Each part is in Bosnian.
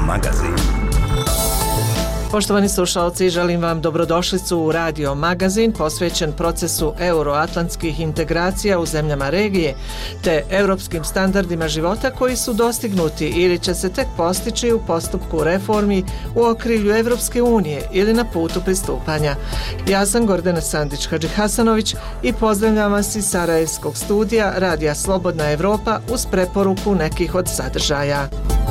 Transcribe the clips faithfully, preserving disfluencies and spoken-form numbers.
magazin. Poštovani slušalci, želim vam dobrodošlicu u Radio Magazin posvećen procesu euroatlantskih integracija u zemljama regije te europskim standardima života koji su dostignuti ili će se tek postići u postupku reformi u okrilju Evropske unije ili na putu pristupanja. Ja sam Gordana Sandić-Hadžihasanović i pozdravljam vas iz Sarajevskog studija Radija Slobodna Evropa uz preporuku nekih od sadržaja.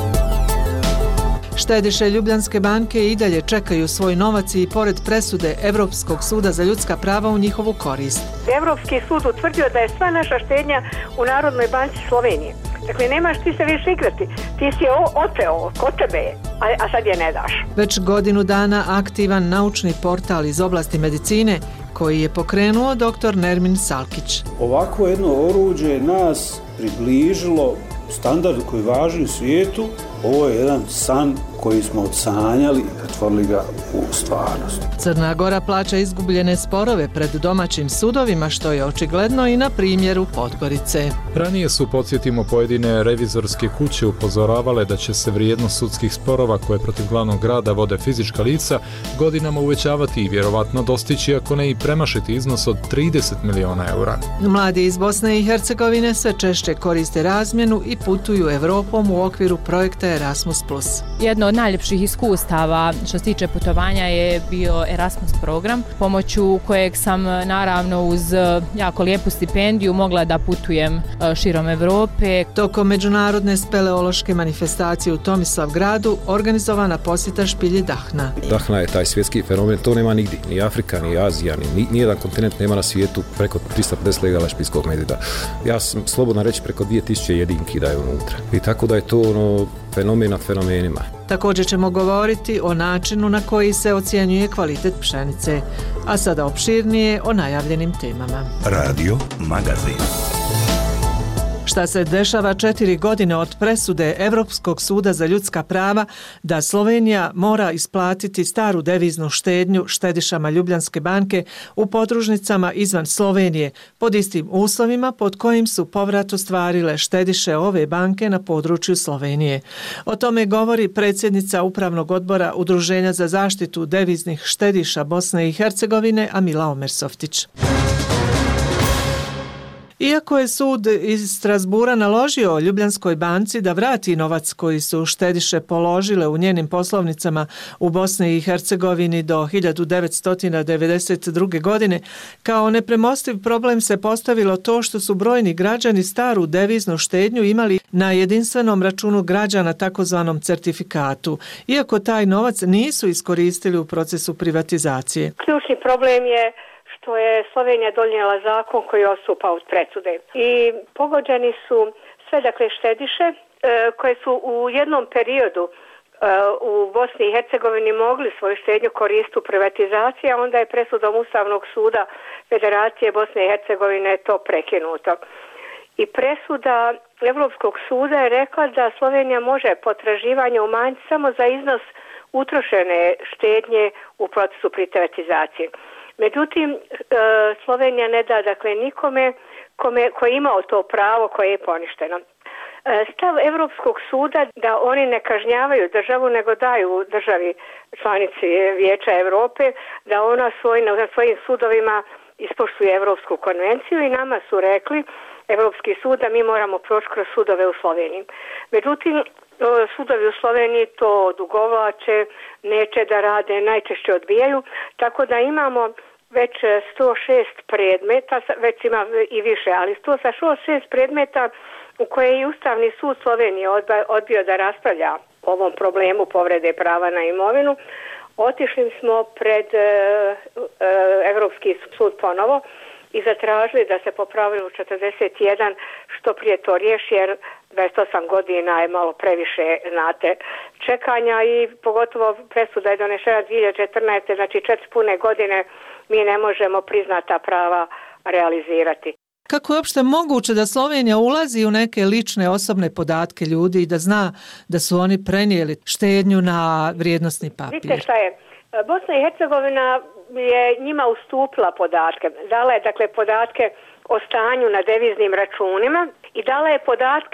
Štediše Ljubljanske banke i dalje čekaju svoj novac i pored presude Evropskog suda za ljudska prava u njihovu korist. Evropski sud utvrdio da je sva naša štednja u Narodnoj banci Slovenije. Dakle, nemaš ti se više igrati. Ti si je oteo, kod tebe je, a, a sad je ne daš. Već godinu dana aktivan naučni portal iz oblasti medicine koji je pokrenuo doktor Nermin Salkić. Ovako jedno oruđe nas približilo standardu koji važi u svijetu. Ovo je jedan san koji smo odsanjali i pretvorili ga u stvarnost. Crna Gora plaća izgubljene sporove pred domaćim sudovima, što je očigledno i na primjeru Podgorice. Ranije su, podsjetimo, pojedine revizorske kuće upozoravale da će se vrijednost sudskih sporova koje protiv glavnog grada vode fizička lica godinama uvećavati i vjerovatno dostići, ako ne i premašiti iznos od trideset miliona eura. Mladi iz Bosne i Hercegovine sve češće koriste razmjenu i putuju Evropom u okviru projekta Erasmus plus. Jedno od najljepših iskustava što se tiče putovanja je bio Erasmus program, pomoću kojeg sam naravno uz jako lijepu stipendiju mogla da putujem širom Evrope. Tokom međunarodne speleološke manifestacije u Tomislavgradu organizovana posjeta špilji Dahna. Dahna je taj svjetski fenomen, to nema nigdje, ni Afrika, ni Azija, ni nijedan kontinent nema na svijetu preko tristo pedeset legala špilskog medvjeda. Ja sam slobodno reći preko dvije tisuće jedinki da je unutra. I tako da je to ono, fenomen nad fenomenima. Također ćemo govoriti o načinu na koji se ocjenjuje kvalitet pšenice, a sada opširnije o najavljenim temama. Radio Magazin. Šta se dešava četiri godine od presude Evropskog suda za ljudska prava da Slovenija mora isplatiti staru deviznu štednju štedišama Ljubljanske banke u podružnicama izvan Slovenije pod istim uslovima pod kojim su povrat ostvarile štediše ove banke na području Slovenije. O tome govori predsjednica Upravnog odbora Udruženja za zaštitu deviznih štediša Bosne i Hercegovine Amila Omersoftić. Iako je sud iz Strasbura naložio Ljubljanskoj banci da vrati novac koji su štediše položile u njenim poslovnicama u Bosni i Hercegovini do hiljadu devetsto devedeset druge. godine, kao nepremostiv problem se postavilo to što su brojni građani staru deviznu štednju imali na jedinstvenom računu građana, takozvanom certifikatu, iako taj novac nisu iskoristili u procesu privatizacije. Ključni problem je što je Slovenija donijela zakon koji odstupa od presude. I pogođeni su sve dakle štediše e, koje su u jednom periodu e, u Bosni i Hercegovini mogli svoju štednju koristiti u privatizaciji, a onda je presudom Ustavnog suda Federacije Bosne i Hercegovine to prekinuto. I presuda Evropskog suda je rekla da Slovenija može potraživanje umanjiti samo za iznos utrošene štednje u procesu privatizacije. Međutim, Slovenija ne da dakle nikome kome, koji je imao to pravo koje je poništeno. Stav Evropskog suda da oni ne kažnjavaju državu nego daju državi članici Vijeća Europe da ona svoj, na svojim sudovima ispoštuje Evropsku konvenciju i nama su rekli Evropski sud da mi moramo proći kroz sudove u Sloveniji. Međutim, sudovi u Sloveniji to odugovlače, neće da rade, najčešće odbijaju, tako da imamo već sto šest predmeta, već ima i više, ali sto šest predmeta u koje je Ustavni sud Slovenije odbio da raspravlja o ovom problemu povrede prava na imovinu. Otišli smo pred e, e, Evropski sud ponovo i zatražili da se po pravilu četrdeset jedan što prije to riješi, jer dvadeset osam godina je malo previše, znate, čekanja i pogotovo presuda je donešena dvije hiljade četrnaeste. znači četiri pune godine mi ne možemo priznata prava realizirati. Kako je uopšte moguće da Slovenija ulazi u neke lične osobne podatke ljudi i da zna da su oni prenijeli štednju na vrijednosni papir? Vidite šta je, Bosna i Hercegovina je njima ustupila podatke. Dala je dakle podatke o stanju na deviznim računima i dala je podatke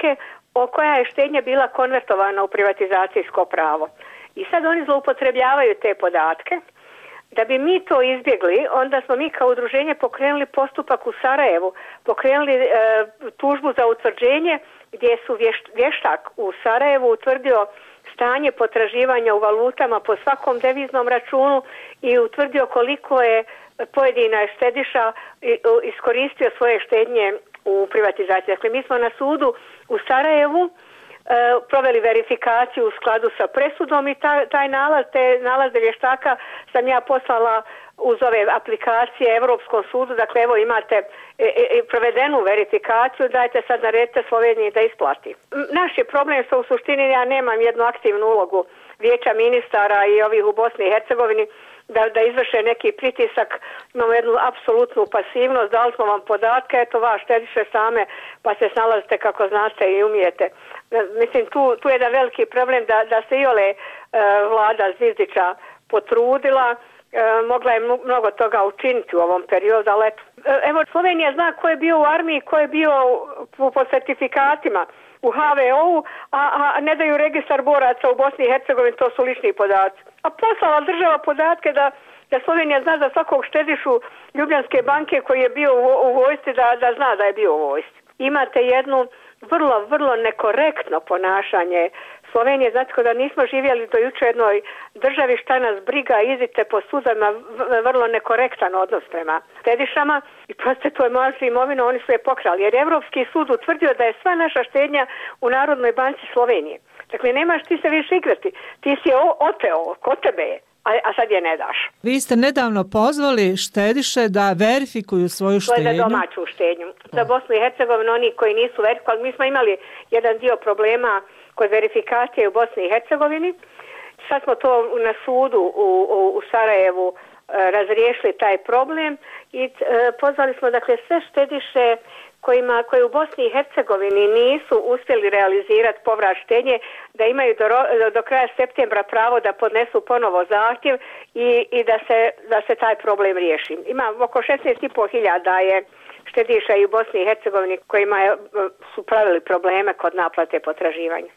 koja je štednja bila konvertovana u privatizacijsko pravo. I sad oni zloupotrebljavaju te podatke. Da bi mi to izbjegli, onda smo mi kao udruženje pokrenuli postupak u Sarajevu, pokrenuli e, tužbu za utvrđenje gdje su vješt, vještak u Sarajevu utvrdio stanje potraživanja u valutama po svakom deviznom računu i utvrdio koliko je pojedina štediša iskoristio svoje štednje u privatizaciji. Dakle, mi smo na sudu u Sarajevu proveli verifikaciju u skladu sa presudom i taj, taj nalaz, te nalaze vještaka sam ja poslala uz ove aplikacije Europskom sudu. Dakle, evo imate e, e, provedenu verifikaciju, dajte sad naredite Sloveniji da isplati. Naš je problem što u suštini ja nemam jednu aktivnu ulogu vijeća ministara i ovih u Bosni i Hercegovini da, da izvrše neki pritisak. Imamo jednu apsolutnu pasivnost, dali smo vam podatke, eto vaš štediše same pa se snalazite kako znate i umijete. Mislim, tu, tu je jedan veliki problem da, da se i ole e, vlada Zvizdića potrudila. E, mogla je mnogo toga učiniti u ovom periodu, ali eto. E, evo, Slovenija zna ko je bio u armiji, ko je bio po, po certifikatima u H V O-u, a, a ne daju registar boraca u Bosni i Hercegovini, to su lični podaci. A poslala država podatke da, da Slovenija zna za svakog štedišu Ljubljanske banke koji je bio u, u vojsci, da, da zna da je bio u vojsci. Imate jednu vrlo, vrlo nekorektno ponašanje Slovenije. Znate, da nismo živjeli do juče jednoj državi, šta nas briga, idite po sudama, vrlo nekorektan odnos prema štedišama i proste to je moja imovina, oni su je pokrali. Jer Europski sud utvrdio da je sva naša štednja u Narodnoj banci Slovenije. Dakle, nemaš ti se više igrati. Ti si je oteo, kod tebe je. A, a sad je ne daš. Vi ste nedavno pozvali štediše da verifikuju svoju štednju. To je za domaću štednju. Za Bosnu i Hercegovinu oni koji nisu verifikovali. Mi smo imali jedan dio problema kod verifikacije u Bosni i Hercegovini. Sad smo to na sudu u, u, u Sarajevu e, razriješili taj problem i e, pozvali smo dakle sve štediše kojima, koji u Bosni i Hercegovini nisu uspjeli realizirati povrat štednje, da imaju do, do kraja septembra pravo da podnesu ponovo zahtjev i, i da, se, da se taj problem riješi. Ima oko šesnaest i pol hiljada je štediša i u Bosni i Hercegovini kojima je, su pravili probleme kod naplate potraživanja.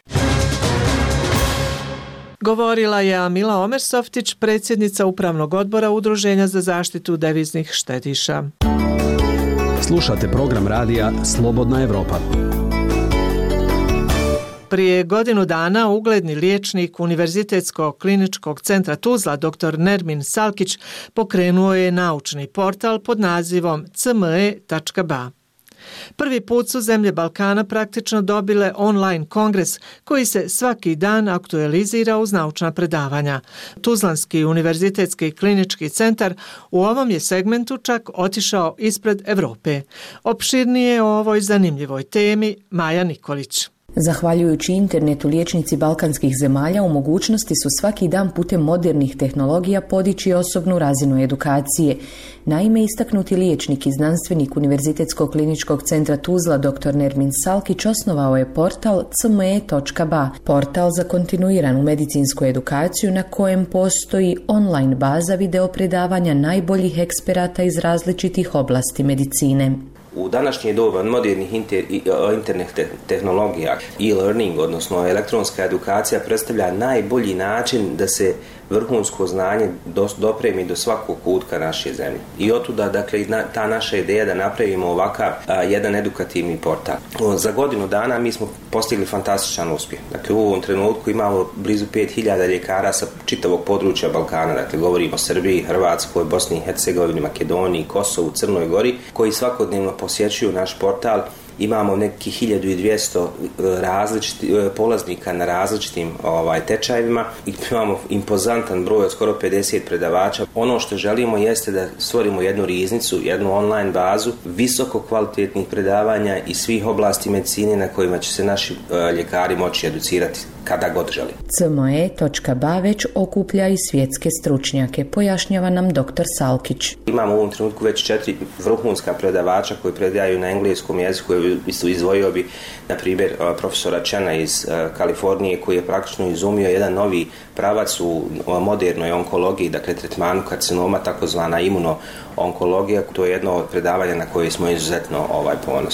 Govorila je Amila Omersoftić, predsjednica Upravnog odbora Udruženja za zaštitu deviznih štediša. Slušate program radija Slobodna Evropa. Prije godinu dana ugledni liječnik Univerzitetskog kliničkog centra Tuzla dr. Nermin Salkić pokrenuo je naučni portal pod nazivom c m e tačka b a. Prvi put su zemlje Balkana praktično dobile online kongres koji se svaki dan aktualizira uz naučna predavanja. Tuzlanski univerzitetski klinički centar u ovom je segmentu čak otišao ispred Evrope. Opširnije o ovoj zanimljivoj temi Maja Nikolić. Zahvaljujući internetu, liječnici balkanskih zemalja u mogućnosti su svaki dan putem modernih tehnologija podići osobnu razinu edukacije. Naime, istaknuti liječnik i znanstvenik Univerzitetskog kliničkog centra Tuzla dr. Nermin Salkić osnovao je portal c m e tačka b a, portal za kontinuiranu medicinsku edukaciju na kojem postoji online baza video predavanja najboljih eksperata iz različitih oblasti medicine. U današnje doba modernih inter, internet tehnologija, e-learning, odnosno elektronska edukacija, predstavlja najbolji način da se vrhunsko znanje dopremi do svakog kutka naše zemlje. I otuda, dakle, ta naša ideja da napravimo ovakav a, jedan edukativni portal. O, za godinu dana mi smo postigli fantastičan uspjeh. Dakle, u ovom trenutku imamo blizu pet hiljada ljekara sa čitavog područja Balkana. Dakle, govorimo o Srbiji, Hrvatskoj, Bosni i Hercegovini, Makedoniji, Kosovu, Crnoj Gori, koji svakodnevno posjećuju naš portal. Imamo neki hiljadu i dvjesto različitih polaznika na različitim ovaj, tečajevima i imamo impozantan broj od skoro pedeset predavača. Ono što želimo jeste da stvorimo jednu riznicu, jednu online bazu visoko kvalitetnih predavanja iz svih oblasti medicine na kojima će se naši uh, ljekari moći educirati kada god želi. c m e tačka b a već okuplja i svjetske stručnjake, pojašnjava nam dr. Salkić. Imamo u ovom trenutku već četiri vrhunska predavača koji predaju na engleskom jeziku. Isto izdvojio bi, na primjer, profesora Chena iz uh, Kalifornije, koji je praktično izumio jedan novi pravac u modernoj onkologiji, dakle tretmanu karcinoma, takozvana imuno-onkologija. To je jedno od predavanja na koje smo izuzetno ovaj, ponosni.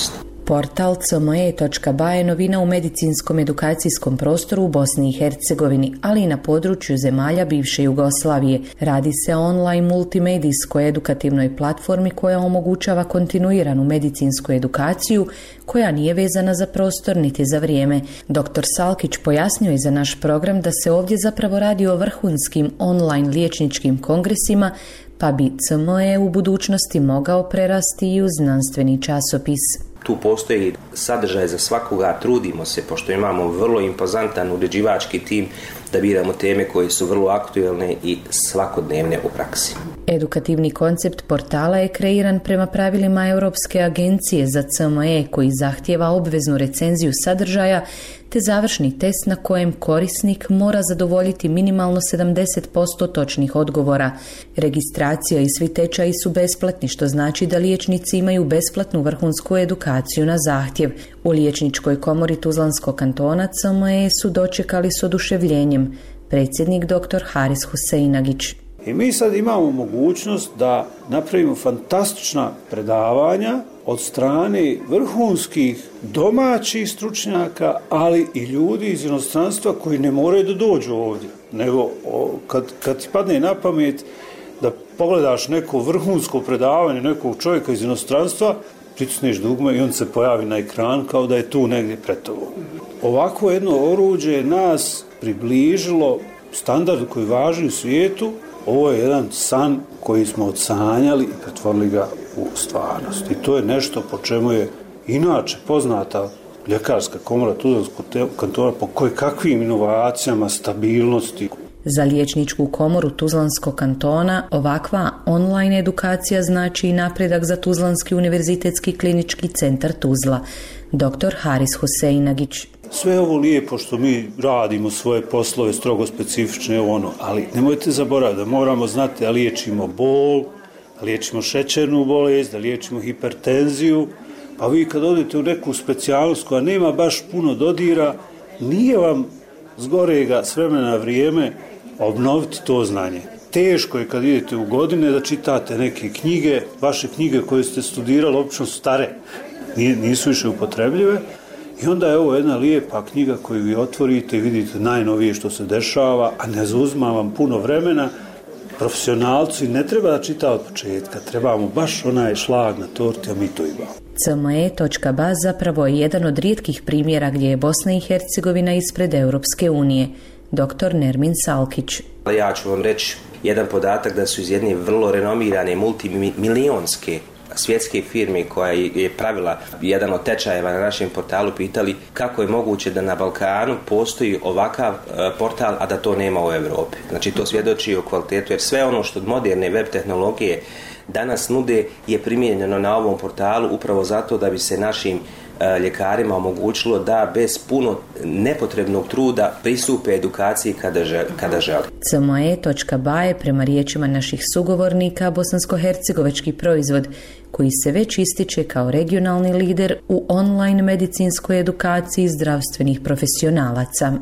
Portal c m e točka b a je novina u medicinskom edukacijskom prostoru u Bosni i Hercegovini, ali i na području zemalja bivše Jugoslavije. Radi se o online multimedijskoj edukativnoj platformi koja omogućava kontinuiranu medicinsku edukaciju koja nije vezana za prostor niti za vrijeme. doktor Salkić pojasnio je za naš program da se ovdje zapravo radi o vrhunskim online liječničkim kongresima, pa bi c m e u budućnosti mogao prerasti i u znanstveni časopis. Tu postoji sadržaj za svakoga, trudimo se, pošto imamo vrlo impozantan uređivački tim, da biramo teme koje su vrlo aktuelne i svakodnevne u praksi. Edukativni koncept portala je kreiran prema pravilima Europske agencije za c m e koji zahtijeva obveznu recenziju sadržaja te završni test na kojem korisnik mora zadovoljiti minimalno sedamdeset posto točnih odgovora. Registracija i svi tečaji su besplatni, što znači da liječnici imaju besplatnu vrhunsku edukaciju na zahtjev. U Liječničkoj komori Tuzlanskog kantona c m e su dočekali s oduševljenjem. Predsjednik doktor Haris Huseinagić. I mi sad imamo mogućnost da napravimo fantastična predavanja od strane vrhunskih domaćih stručnjaka, ali i ljudi iz inostranstva koji ne moraju da dođu ovdje. Nego o, kad, kad ti padne na pamet da pogledaš neko vrhunsko predavanje nekog čovjeka iz inostranstva, pritisneš dugme i on se pojavi na ekran kao da je tu negdje pred tobom. Ovako jedno oruđe nas približilo standardu koji važi u svijetu. Ovo je jedan san koji smo odsanjali i pretvorili ga u stvarnost. I to je nešto po čemu je inače poznata ljekarska komora Tuzlanskog kantona po koje kakvim inovacijama, stabilnosti. Za Liječničku komoru Tuzlanskog kantona ovakva online edukacija znači i napredak za Tuzlanski univerzitetski klinički centar Tuzla. doktor Haris Huseinagić. Sve ovo lijepo što mi radimo svoje poslove strogo specifične ono, ali nemojte zaboraviti da moramo znati da liječimo bol, da liječimo šećernu bolest, da liječimo hipertenziju, pa vi kad odete u neku specijalnost koja nema baš puno dodira, nije vam zgorega s vremena na vrijeme obnoviti to znanje. Teško je kad idete u godine da čitate neke knjige, vaše knjige koje ste studirali obično su stare, nisu više upotrebljive. I onda je ovo jedna lijepa knjiga koju vi otvorite i vidite najnovije što se dešava, a ne zauzima vam puno vremena. Profesionalci ne treba da čita od početka, trebamo baš onaj šlag na torti, a mi to imamo. c m e točka b a zapravo je jedan od rijetkih primjera gdje je Bosna i Hercegovina ispred Europske unije. doktor Nermin Salkić. Ja ću vam reći jedan podatak da su iz jedne vrlo renomirane multimilionske svjetske firme koja je pravila jedan od tečajeva na našem portalu pitali kako je moguće da na Balkanu postoji ovakav portal, a da to nema u Europi. Znači to svjedoči o kvalitetu, jer sve ono što moderne web tehnologije danas nude je primijenjeno na ovom portalu upravo zato da bi se našim ljekarima omogućilo da bez puno nepotrebnog truda pristupe edukaciji kada želi. Kada želi. c m e točka b a je prema riječima naših sugovornika bosansko-hercegovački proizvod koji se već ističe kao regionalni lider u online medicinskoj edukaciji zdravstvenih profesionalaca.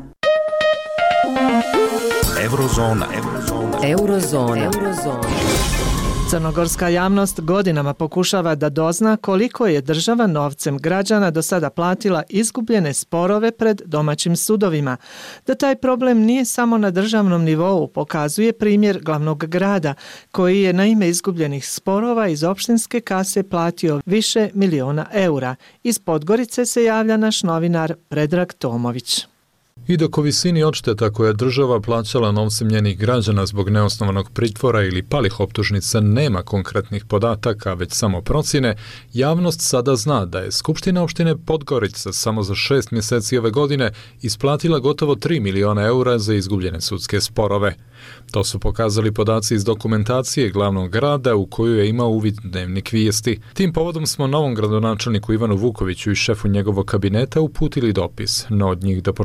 Eurozona. Eurozona. Eurozona. Eurozona. Crnogorska javnost godinama pokušava da dozna koliko je država novcem građana do sada platila izgubljene sporove pred domaćim sudovima. Da taj problem nije samo na državnom nivou pokazuje primjer glavnog grada, koji je na ime izgubljenih sporova iz opštinske kase platio više miliona eura. Iz Podgorice se javlja naš novinar Predrag Tomović. I dok o visini odšteta koje je država plaćala novcem njenih građana zbog neosnovanog pritvora ili palih optužnica nema konkretnih podataka, već samo procjene, javnost sada zna da je Skupština opštine Podgorica samo za šest mjeseci ove godine isplatila gotovo tri miliona eura za izgubljene sudske sporove. To su pokazali podaci iz dokumentacije glavnog grada u koju je imao uvid Dnevnik vijesti. Tim povodom smo novom gradonačelniku Ivanu Vukoviću i šefu njegovog kabineta uputili dopis, no od njih do početka emisije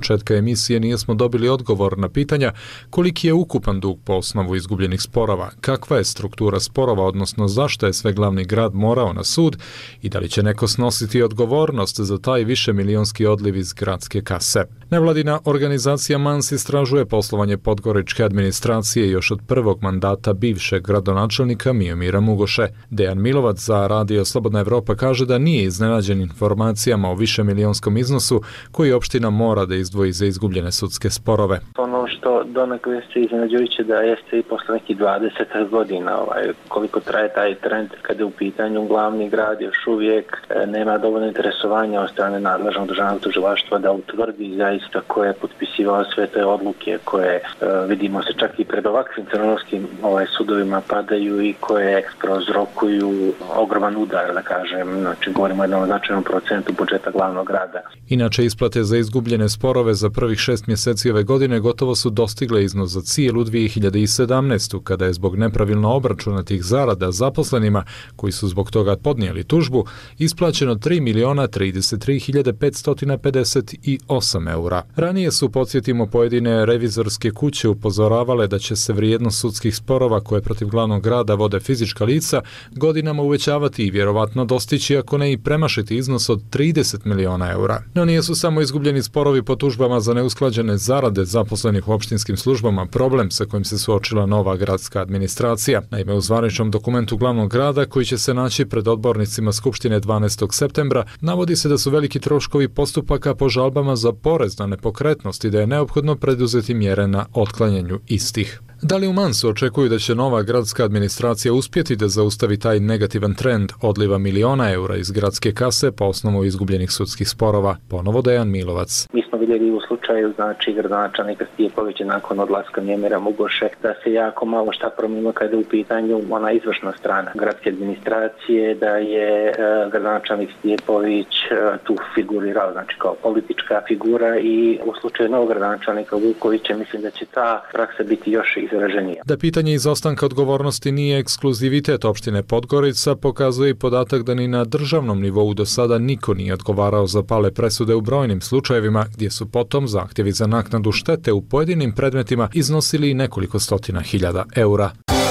emisije nismo dobili odgovor na pitanja koliki je ukupan dug po osnovu izgubljenih sporova, kakva je struktura sporova, odnosno zašto je sve glavni grad morao na sud i da li će neko snositi odgovornost za taj višemilionski odliv iz gradske kase. Nevladina organizacija Mans istražuje poslovanje podgoričke administracije još od prvog mandata bivšeg gradonačelnika Miomira Mugoše. Dejan Milovac za Radio Slobodna Evropa kaže da nije iznenađen informacijama o višemilionskom iznosu koji opština mora da izdvoji za izgubljene sudske sporove. Ono što donekle se iznenađujuće da jeste i posle nekih dvadeset godina ovaj, koliko traje taj trend kada je u pitanju glavni grad još uvijek e, nema dovoljno interesovanja od strane nadležnog državnog tužilaštva da utvrdi zaista ko je potpisivao sve te odluke koje e, vidimo se čak i pred ovakvim crnogorskim ovaj, sudovima padaju i koje prouzrokuju ogroman udar, da kažem, znači govorimo o jednom značajnom procentu budžeta glavnog grada. Inače, isplate za izgubljene sporove za prvih šest mjeseci ove godine gotovo su dostigle iznos za cijelu dvije hiljade sedamnaestu. kada je zbog nepravilno obračunatih zarada zaposlenima, koji su zbog toga podnijeli tužbu, isplaćeno tri miliona trideset tri hiljade petsto pedeset osam eura. Ranije su, podsjetimo, pojedine revizorske kuće upozoravale da će se vrijednost sudskih sporova koje protiv glavnog grada vode fizička lica godinama uvećavati i vjerovatno dostići, ako ne i premašiti iznos od trideset miliona eura. No nijesu samo izgubljeni sporovi po tužbama za neusklađene zarade zaposlenih u opštinskim službama problem sa kojim se suočila nova gradska administracija. Naime, u zvaničnom dokumentu glavnog grada, koji će se naći pred odbornicima Skupštine dvanaestog septembra, navodi se da su veliki troškovi postupaka po žalbama za porez na nepokretnost i da je neophodno preduzeti mjere na otklanjanju istih. Da li u Mansu očekuju da će nova gradska administracija uspjeti da zaustavi taj negativan trend odliva miliona eura iz gradske kase po osnovu izgubljenih sudskih sporova? Ponovo Dejan Milovac. Mi smo vidjeli u slučaju znači gradonačelnika Stijepovića nakon odlaska Miomira Mugoše da se jako malo šta promijenilo kada je u pitanju ona izvršna strana gradske administracije, da je e, gradonačelnik Stijepović e, tu figurirao znači kao politička figura i u slučaju novog gradonačelnika Vukovića mislim da će ta praksa biti još izraženija. Da pitanje izostanka odgovornosti nije ekskluzivitet opštine Podgorica pokazuje i podatak da ni na državnom nivou do sada niko nije odgovarao za pale presude u brojnim slučajevima gdje su potom zahtjevi za naknadu štete u pojedinim predmetima iznosili nekoliko stotina hiljada eura.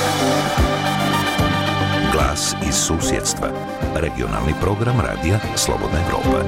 Glas iz susjedstva. Regionalni program radija Slobodna Evropa.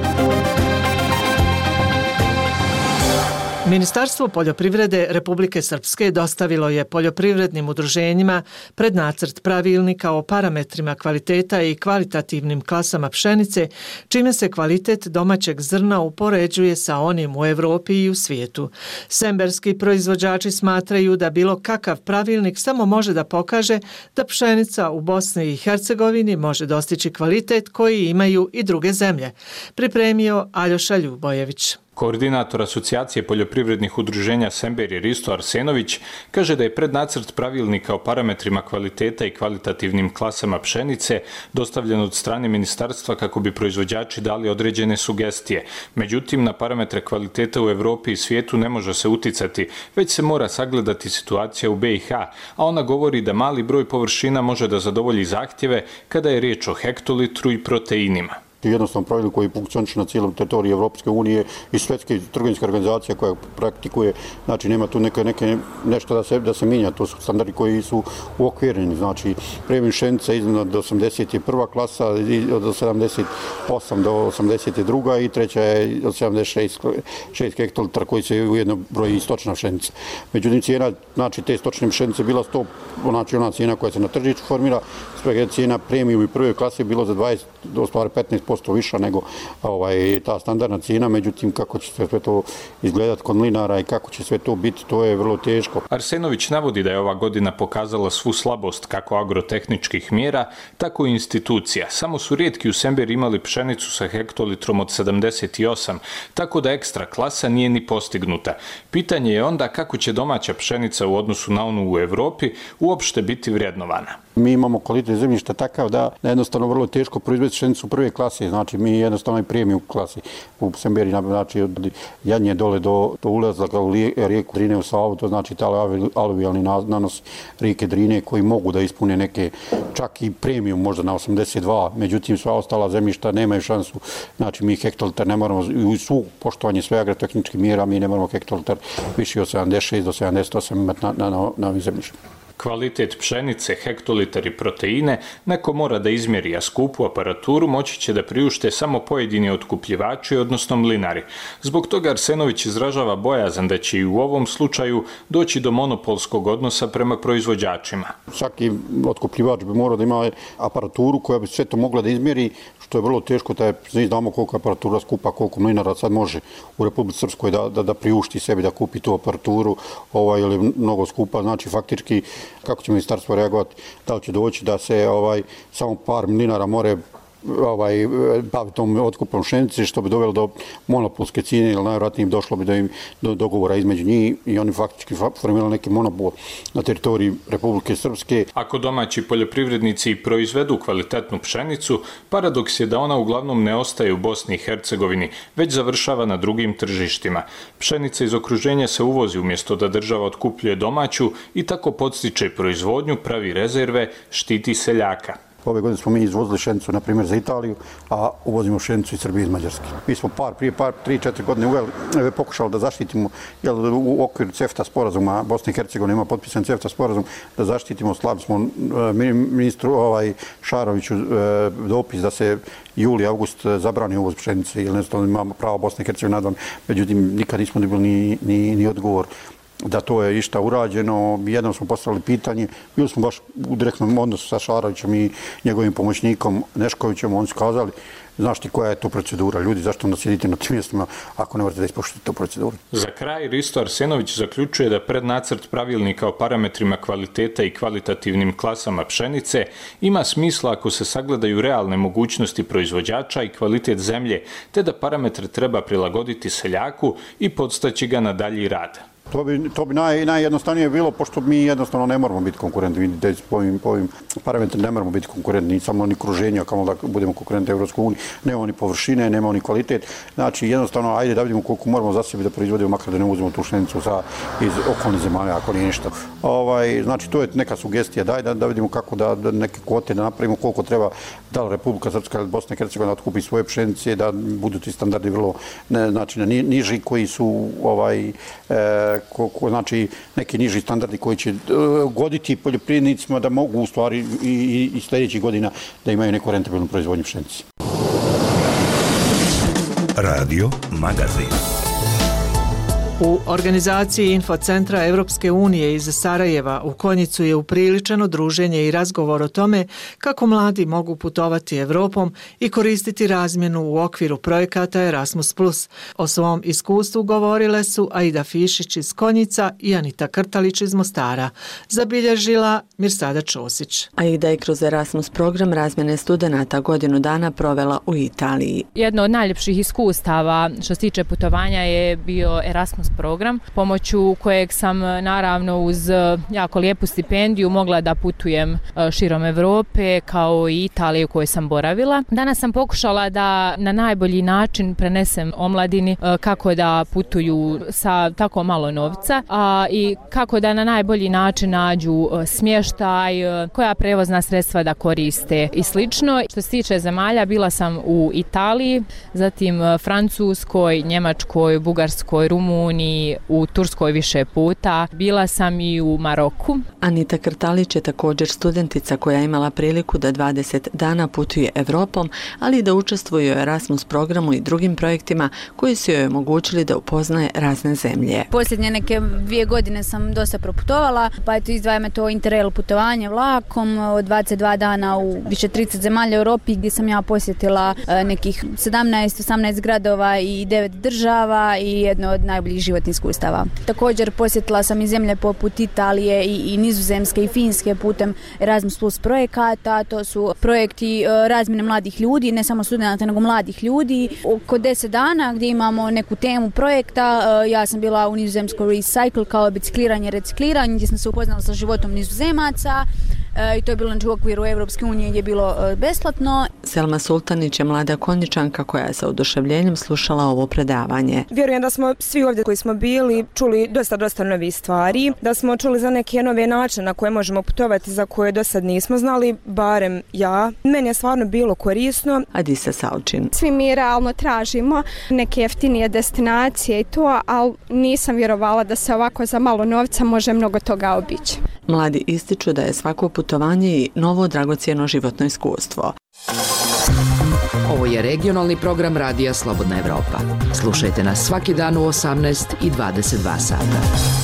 Ministarstvo poljoprivrede Republike Srpske dostavilo je poljoprivrednim udruženjima prednacrt pravilnika o parametrima kvaliteta i kvalitativnim klasama pšenice, čime se kvalitet domaćeg zrna upoređuje sa onim u Evropi i u svijetu. Semberski proizvođači smatraju da bilo kakav pravilnik samo može da pokaže da pšenica u Bosni i Hercegovini može dostići kvalitet koji imaju i druge zemlje. Pripremio Aljoša Ljubojević. Koordinator Asocijacije poljoprivrednih udruženja Sember Risto Arsenović kaže da je prednacrt pravilnika o parametrima kvaliteta i kvalitativnim klasama pšenice dostavljen od strane ministarstva kako bi proizvođači dali određene sugestije. Međutim, na parametre kvaliteta u Evropi i svijetu ne može se uticati, već se mora sagledati situacija u B i H, a ona govori da mali broj površina može da zadovolji zahtjeve kada je riječ o hektolitru i proteinima. Jednostavno pravilnik koji funkcioniše na cijelom teritoriju Evropske unije i Svjetske trgovinske organizacije koja praktikuje, znači nema tu neke, neke nešto da se, da se minja, to su standardi koji su uokvireni, znači premium pšenica iznad osamdeset je prva klasa, od sedamdeset osam do osamdeset druga i treća je od sedamdeset šest hektolitara koji se ujedno broji stočna pšenica. Međutim, cijena, znači te stočne pšenice bila sto, znači ona cijena koja se na tržištu formira, cijena premium i prve klase je bilo za dvadeset do petnaest posto viša nego ovaj, ta standardna cijena, međutim kako će sve to izgledati kod mlinara i kako će sve to biti, to je vrlo teško. Arsenović navodi da je ova godina pokazala svu slabost kako agrotehničkih mjera, tako i institucija. Samo su rijetki u Sember imali pšenicu sa hektolitrom od sedamdeset osam, tako da ekstra klasa nije ni postignuta. Pitanje je onda kako će domaća pšenica u odnosu na onu u Evropi uopšte biti vrijednovana. Mi imamo kvalitet zemljišta takav da jednostavno vrlo teško proizvesti pšenicu prve klase, znači mi jednostavno i premium klasi u Semberi, znači od Jadnje dole do, do ulazaka u rijeku Drine u Savu, to znači taj aluvijalni nanos rijeke Drine koji mogu da ispune neke čak i premium možda na osamdeset dva, međutim sva ostala zemljišta nemaju šansu, znači mi hektolitar ne moramo, u svu poštovanje sve agrotehničkih mjera, mi ne moramo hektolitar više od sedamdeset šest do sedamdeset osam imati na, na, na, na ovim zemljištima. Kvalitet pšenice, hektolitar i proteine neko mora da izmjeri, a skupu aparaturu moći će da priušte samo pojedini otkupljivači, odnosno mlinari. Zbog toga Arsenović izražava bojazan da će i u ovom slučaju doći do monopolskog odnosa prema proizvođačima. Svaki otkupljivač bi morao da ima aparaturu koja bi sve to mogla da izmjeri, što je vrlo teško, da je, znamo koliko aparatura skupa, koliko mlinara sad može u Republici Srpskoj da, da, da priušti sebi da kupi tu aparaturu, ovaj, ili mnogo skupa, znači faktički kako će ministarstvo reagovati, da li će doći da se ovaj samo par mlinara more ovaj, baviti tom otkupom pšenice, što bi dovelo do monopolske cijene, ili najvjerojatnije došlo bi do, im, do dogovora između njih i oni faktički formirali neki monopol na teritoriji Republike Srpske. Ako domaći poljoprivrednici proizvedu kvalitetnu pšenicu, paradoks je da ona uglavnom ne ostaje u Bosni i Hercegovini, već završava na drugim tržištima. Pšenica iz okruženja se uvozi umjesto da država otkupljuje domaću i tako podstiče proizvodnju, pravi rezerve, štiti seljaka. Ove godine smo mi izvozili pšenicu, na primjer, za Italiju, a uvozimo pšenicu iz Srbije i iz Mađarske. Mi smo par, prije par, tri, četiri godine uveli, pokušali da zaštitimo, jel, u okviru CEFTA sporazuma, Bosna i Hercegovina ima potpisan CEFTA sporazum, da zaštitimo, slali smo ministru ovaj, Šaroviću dopis da se juli, august zabrani uvoz pšenice, jer jednostavno imamo pravo Bosna i Hercegovina nadam, međutim nikad nismo dobili ni, ni, ni odgovor da to je išta urađeno. Jednom smo postavili pitanje, bili smo baš u direktnom odnosu sa Šarovićem i njegovim pomoćnikom Neškovićem, oni su kazali, znaš ti koja je to procedura, ljudi, zašto onda sjedite na tim mjestima ako ne morate da ispoštujete tu proceduru. Za kraj, Risto Arsenović zaključuje da prednacrt pravilnika o parametrima kvaliteta i kvalitativnim klasama pšenice ima smisla ako se sagledaju realne mogućnosti proizvođača i kvalitet zemlje, te da parametre treba prilagoditi seljaku i podstaći ga na dalji rad. To bi, to bi naj, najjednostavnije bilo, pošto mi jednostavno ne moramo biti konkurentni. Vidite, po ovim, po ovim parametrima ne moramo biti konkurentni, samo ni kruženja, kao da budemo konkurentni Evropskoj uniji. Nemamo ni površine, nemamo ni kvalitet. Znači, jednostavno, ajde da vidimo koliko moramo za sebi da proizvodimo, makar da ne uzmemo tu pšenicu sa, iz okolnih zemalja, ako nije ništa. Ovaj, znači, to je neka sugestija. Daj da, da vidimo kako da, da neke kvote da napravimo, koliko treba da li Republika Srpska ili Bosna i Hercegovina otkupi svoje pšenice, da budu ti standardi vrlo ne, znači, ni, niži koji su ovaj, e, Ko, ko, znači neki niži standardi koji će uh, goditi poljoprivrednicima da mogu u stvari i, i, i sljedećih godina da imaju neku rentabilnu proizvodnju pšenice. Radio Magazin. U organizaciji Infocentra Evropske unije iz Sarajeva u Konjicu je upriličeno druženje i razgovor o tome kako mladi mogu putovati Evropom i koristiti razmjenu u okviru projekata Erasmus plus. O svom iskustvu govorile su Aida Fišić iz Konjica i Anita Krtalić iz Mostara. Zabilježila Mirsada Čosić. Aida je kroz Erasmus program razmjene studenata godinu dana provela u Italiji. Jedno od najljepših iskustava što se tiče putovanja je bio Erasmus program, pomoću kojeg sam naravno uz jako lijepu stipendiju mogla da putujem širom Evrope kao i Italije u kojoj sam boravila. Danas sam pokušala da na najbolji način prenesem omladini kako da putuju sa tako malo novca a, i kako da na najbolji način nađu smještaj, koja prevozna sredstva da koriste i slično. Što se tiče zemalja, bila sam u Italiji, zatim Francuskoj, Njemačkoj, Bugarskoj, Rumuniji, u Turskoj više puta. Bila sam i u Maroku. Anita Krtalić je također studentica koja je imala priliku da dvadeset dana putuje Evropom, ali i da učestvuje u Erasmus programu i drugim projektima koji su joj omogućili da upoznaje razne zemlje. Posljednje neke dvije godine sam dosta proputovala, pa eto izdvaja me to Interrail putovanje vlakom od dvadeset dva dana u više trideset zemalja u Europi gdje sam ja posjetila nekih sedamnaest osamnaest gradova i devet država i jedno od najboljih životnih iskustava. Također posjetila sam i zemlje poput Italije i, i Nizozemske i Finske putem Erasmus plus projekata. To su projekti e, razmjene mladih ljudi, ne samo studenata nego mladih ljudi. Oko deset dana gdje imamo neku temu projekta. E, ja sam bila u Nizozemskoj Recycle kao bicikliranje, recikliranje gdje sam se upoznala sa životom Nizozemaca. i to je bilo u okviru Evropske unije gdje je bilo besplatno. Selma Sultanić je mlada konjičanka koja je sa oduševljenjem slušala ovo predavanje. Vjerujem da smo svi ovdje koji smo bili čuli dosta, dosta novih stvari, da smo čuli za neke nove načine na koje možemo putovati za koje do sad nismo znali, barem ja. Meni je stvarno bilo korisno. Adisa Salčin. Svi mi realno tražimo neke jeftinije destinacije i to, ali nisam vjerovala da se ovako za malo novca može mnogo toga obići. Mladi ističu da je svako putovanje i novo dragocjeno životno iskustvo. Ovo je regionalni program Radija Slobodna Evropa. Slušajte nas svaki dan u osamnaest i dvadeset dva sata.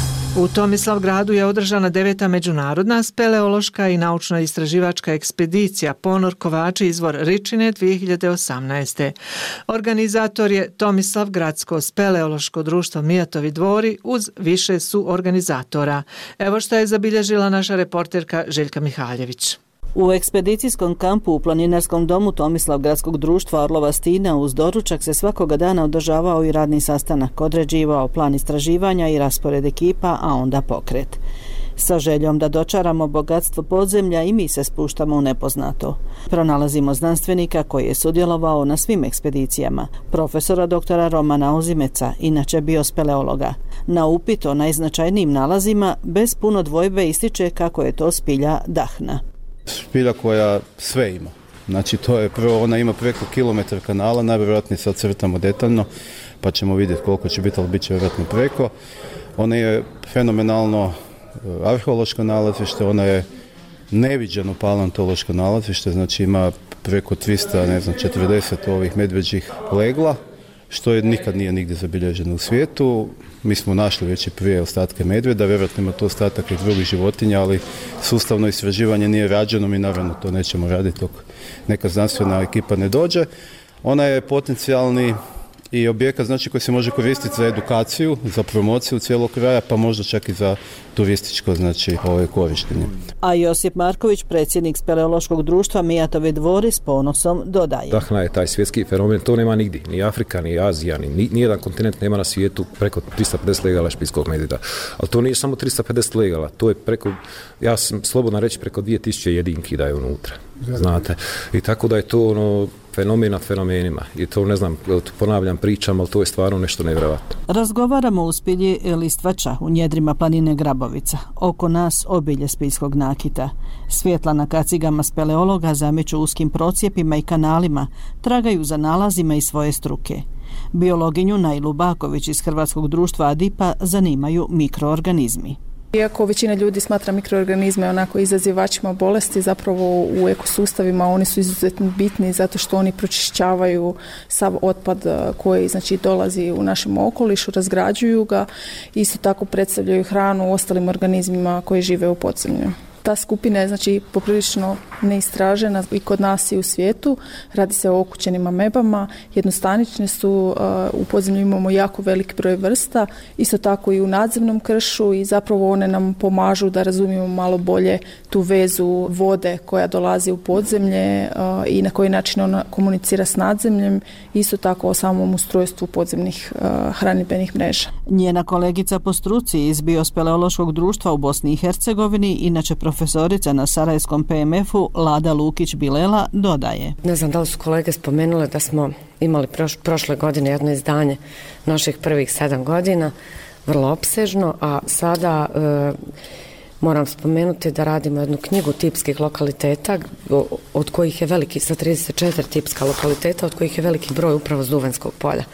U Tomislavgradu je održana deveta međunarodna speleološka i naučno-istraživačka ekspedicija Ponor Kovači izvor Ričine dvije hiljade osamnaeste. Organizator je Tomislavgradsko speleološko društvo Mijatovi dvori uz više su organizatora. Evo što je zabilježila naša reporterka Željka Mihaljević. U ekspedicijskom kampu u planinarskom domu Tomislavgradskog društva Orlova Stina uz doručak se svakoga dana održavao i radni sastanak, određivao plan istraživanja i raspored ekipa, a onda pokret. Sa željom da dočaramo bogatstvo podzemlja i mi se spuštamo u nepoznato. Pronalazimo znanstvenika koji je sudjelovao na svim ekspedicijama, profesora doktora Romana Ozimeca, inače biospeleologa. Na upit o najznačajnijim nalazima bez puno dvojbe ističe kako je to spilja dahna. Spilja koja sve ima. Znači to je prvo, ona ima preko kilometar kanala, najvjerojatnije sad crtamo detaljno, pa ćemo vidjeti koliko će biti, ali bit će vjerojatno preko. Ona je fenomenalno arheološko nalazište, ona je neviđeno paleontološko nalazište, znači ima preko tristo, ne znam, četrdeset ovih medveđih legla, što je nikad nije nigdje zabilježeno u svijetu. Mi smo našli već i prije ostatke medvjeda, vjerojatno ima to ostatak i drugih životinja, ali sustavno istraživanje nije rađeno, mi naravno to nećemo raditi dok neka znanstvena ekipa ne dođe. Ona je potencijalni i objekat, znači, koji se može koristiti za edukaciju, za promociju cijelog kraja, pa možda čak i za turističko, znači, ove korištenje. A Josip Marković, predsjednik speleološkog društva Mijatovi dvori, s ponosom dodaje. Dahna je taj svjetski fenomen, to nema nigdje, ni Afrika, ni Azija, ni nijedan kontinent nema na svijetu preko tristo pedeset legala špiljskog medvjeda. Ali to nije samo tristo pedeset legala, to je preko, ja sam slobodno reći, preko dvije tisuće jedinki da je unutra, znate. I tako da je to ono fenomen nad fenomenima. I to, ne znam, ponavljam, pričam, ali to je stvarno nešto nevjerovatno. Razgovaramo u spilji Listvača u njedrima planine Grabovica. Oko nas obilje spiljskog nakita. Svjetla na kacigama speleologa zamiču uskim procijepima i kanalima, tragaju za nalazima iz svoje struke. Biologinju Najlu Baković iz Hrvatskog društva Adipa zanimaju mikroorganizmi. Iako većina ljudi smatra mikroorganizme onako izazivačima bolesti, zapravo u ekosustavima oni su izuzetno bitni zato što oni pročišćavaju sav otpad koji, znači, dolazi u našem okolišu, razgrađuju ga, isto tako predstavljaju hranu ostalim organizmima koji žive u podzemlju. Ta skupina je, znači, poprilično neistražena i kod nas i u svijetu. Radi se o okućenim amebama, jednostanične su, u podzemlju imamo jako veliki broj vrsta, isto tako i u nadzemnom kršu i zapravo one nam pomažu da razumijemo malo bolje tu vezu vode koja dolazi u podzemlje i na koji način ona komunicira s nadzemljem, isto tako o samom ustrojstvu podzemnih hranidbenih mreža. Njena kolegica po struci iz biospeleološkog društva u Bosni i Hercegovini, inače profesorica na Sarajevskom P M F-u, Lada Lukić-Bilela, dodaje. Ne znam da li su kolege spomenule da smo imali proš, prošle godine jedno izdanje naših prvih sedam godina, vrlo opsežno, a sada e, moram spomenuti da radimo jednu knjigu tipskih lokaliteta, od kojih je veliki, sa trideset četiri tipska lokaliteta, od kojih je veliki broj upravo s Duvanskog polja.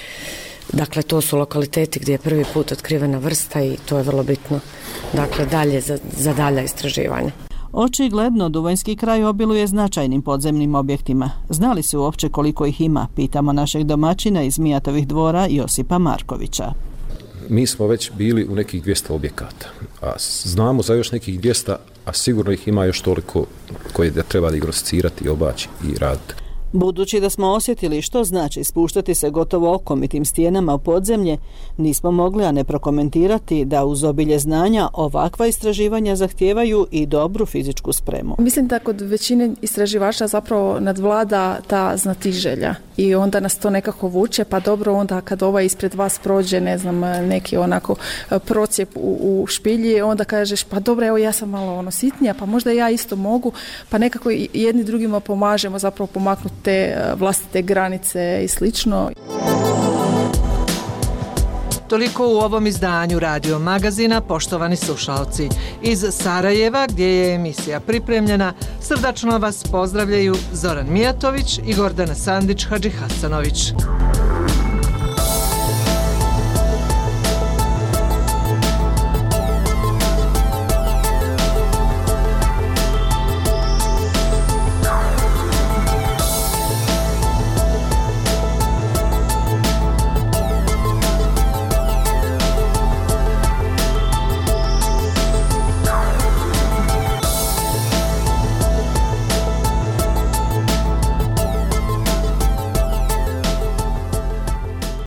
Dakle, to su lokaliteti gdje je prvi put otkrivena vrsta i to je vrlo bitno, dakle, dalje za, za dalja istraživanja. Očigledno, Duvanjski kraj obiluje značajnim podzemnim objektima. Znali se uopće koliko ih ima, pitamo našeg domaćina iz Mijatovih dvora Josipa Markovića. Mi smo već bili u nekih dvjesto objekata, a znamo za još nekih dvjesto, a sigurno ih ima još toliko koje da treba diagnosticirati, obaći i raditi. Budući da smo osjetili što znači spuštati se gotovo okomitim stijenama u podzemlje, nismo mogli a ne prokomentirati da uz obilje znanja ovakva istraživanja zahtijevaju i dobru fizičku spremu. Mislim da kod većine istraživača zapravo nadvlada ta znatiželja i onda nas to nekako vuče, pa dobro onda kad ovaj ispred vas prođe, ne znam, neki onako procijep u, u špilji, onda kažeš pa dobro, evo ja sam malo ono sitnija, pa možda ja isto mogu, pa nekako jedni drugima pomažemo zapravo pomaknuti te vlastite granice i slično. Toliko u ovom izdanju Radio Magazina, poštovani slušalci. Iz Sarajeva, gdje je emisija pripremljena, srdačno vas pozdravljaju Zoran Mijatović i Gordana Sandić Hadžihasanović.